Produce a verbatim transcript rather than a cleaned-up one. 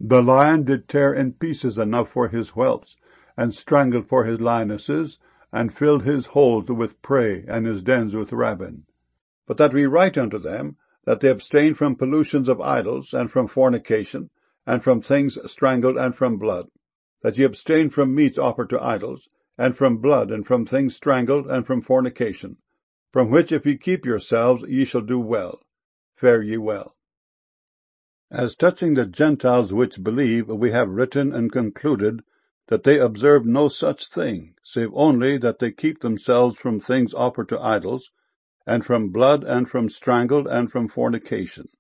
The lion did tear in pieces enough for his whelps, and strangled for his lionesses, and filled his holes with prey, and his dens with rabble. But that we write unto them, that they abstain from pollutions of idols, and from fornication, and from things strangled, and from blood, that ye abstain from meats offered to idols, and from blood, and from things strangled, and from fornication, from which if ye keep yourselves, ye shall do well. Fare ye well. As touching the Gentiles which believe, we have written and concluded that they observe no such thing, save only that they keep themselves from things offered to idols, and from blood, and from strangled, and from fornication.